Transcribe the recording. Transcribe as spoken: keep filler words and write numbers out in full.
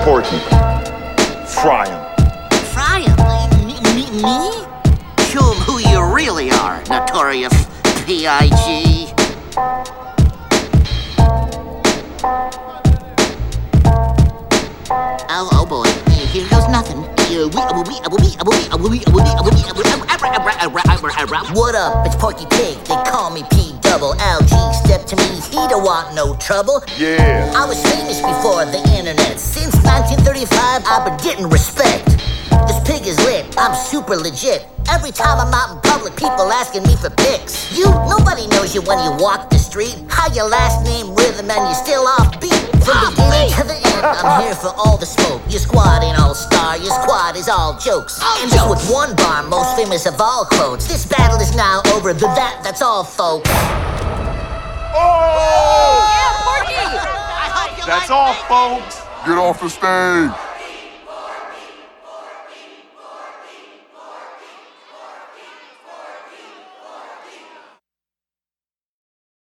Porky. Fry him. Fry him? Me? me, me? Show him who you really are, Notorious P I G Oh, oh boy, here goes nothing. What up, it's Porky Pig, they call me P double L G. Step to me, he don't want no trouble. Yeah. I was famous before the internet. Since nineteen thirty-five, I've been getting respect. This pig is lit, I'm super legit. Every time I'm out in public, people asking me for pics. You, nobody knows you when you walk the street. How your last name rhythm and you're still off beat. From beginning to the end, I'm here for all the smoke. Your squad ain't all star, your squad is all jokes. And just with one bar, most famous of all quotes. This battle is now over, the that, that's all, folks. Oh! Yeah, Porky! That's all, folks. Get off the stage.